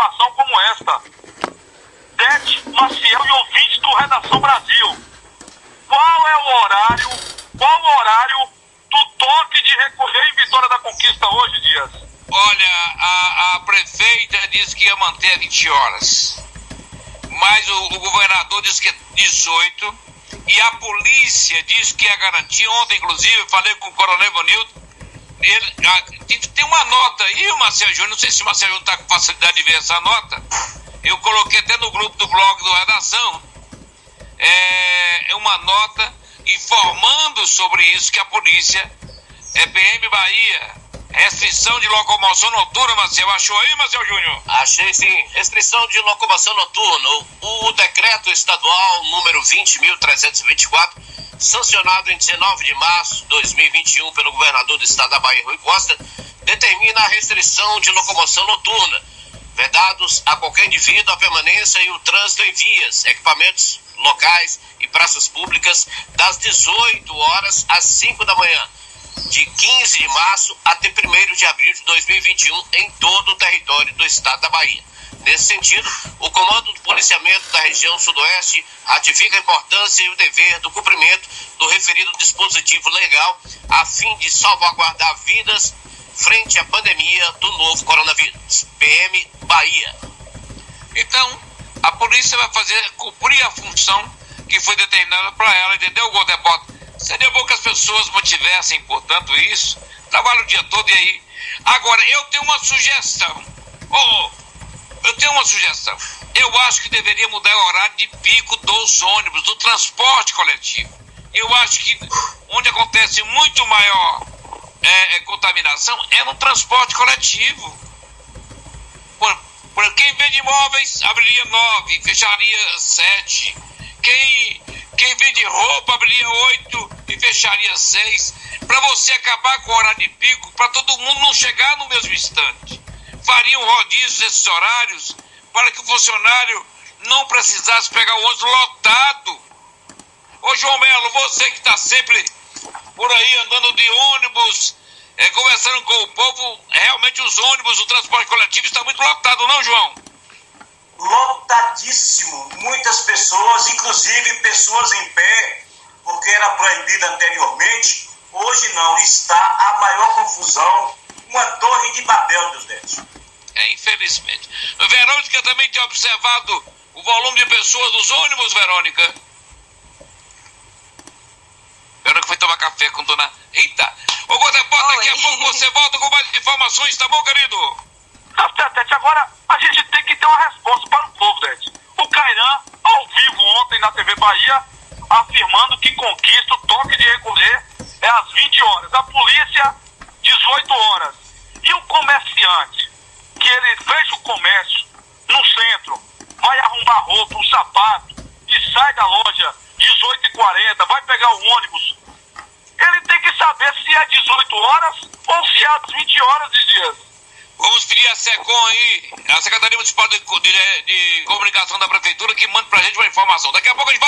informação como esta. Dete, Maciel e ouvintes do Redação Brasil. Qual é o horário do toque de recolher em Vitória da Conquista hoje, Dias? Olha, a prefeita disse que ia manter 20 horas. Mas o governador disse que é 18. E a polícia disse que ia garantir. Ontem, inclusive, falei com o coronel Ivanildo. Tem uma nota aí, o Marcelo Júnior, não sei se o Marcelo Júnior está com facilidade de ver essa nota. Eu coloquei até no grupo do blog do Redação. É uma nota informando sobre isso, que a polícia, PM Bahia, restrição de locomoção noturna, Marcelo. Achou aí, Marcelo Júnior? Achei sim. Restrição de locomoção noturna. O decreto estadual número 20.324, sancionado em 19 de março de 2021 pelo governador do estado da Bahia, Rui Costa, determina a restrição de locomoção noturna, vedados a qualquer indivíduo a permanência e o trânsito em vias, equipamentos locais e praças públicas das 18 horas às 5 da manhã, de 15 de março até 1º de abril de 2021 em todo o território do estado da Bahia. Nesse sentido, o Comando do Policiamento da região Sudoeste ratifica a importância e o dever do cumprimento do referido dispositivo legal a fim de salvaguardar vidas frente à pandemia do novo coronavírus. PM Bahia. Então, a polícia vai cumprir a função que foi determinada para ela, entendeu, Goldepot? Seria bom que as pessoas mantivessem, portanto, isso. Trabalho o dia todo e aí. Agora, eu tenho uma sugestão. Eu acho que deveria mudar o horário de pico dos ônibus, do transporte coletivo. Eu acho que onde acontece muito maior contaminação é no transporte coletivo. Por quem vende imóveis abriria 9, fecharia 7. Quem vende roupa abriria 8 e fecharia 6. Para você acabar com o horário de pico, para todo mundo não chegar no mesmo instante. Fariam rodízios esses horários para que o funcionário não precisasse pegar o ônibus lotado. Ô João Melo, você que está sempre por aí andando de ônibus, conversando com o povo, realmente os ônibus, o transporte coletivo está muito lotado, não, João? Lotadíssimo. Muitas pessoas, inclusive pessoas em pé, porque era proibido anteriormente. Hoje não, está a maior confusão, uma torre de Babel, meus dentes. Infelizmente. Verônica também tem observado o volume de pessoas nos ônibus, Verônica? Verônica foi tomar café com dona Rita. Ô, Godepota, daqui a pouco você volta com mais informações, tá bom, querido? Dete, agora a gente tem que ter uma resposta para o povo, Dete. O Cairan, ao vivo ontem na TV Bahia, afirmando que conquista o toque de recolher é às 20 horas. A polícia, 18 horas. E o comerciante, que ele fecha o comércio no centro, vai arrumar roupa, um sapato, e sai da loja 18h40, vai pegar o ônibus. Ele tem que saber se é 18 horas ou se é às 20 horas de dias. Vamos pedir a SECOM aí, a Secretaria Municipal de Comunicação da Prefeitura, que manda pra gente uma informação. Daqui a pouco a gente volta.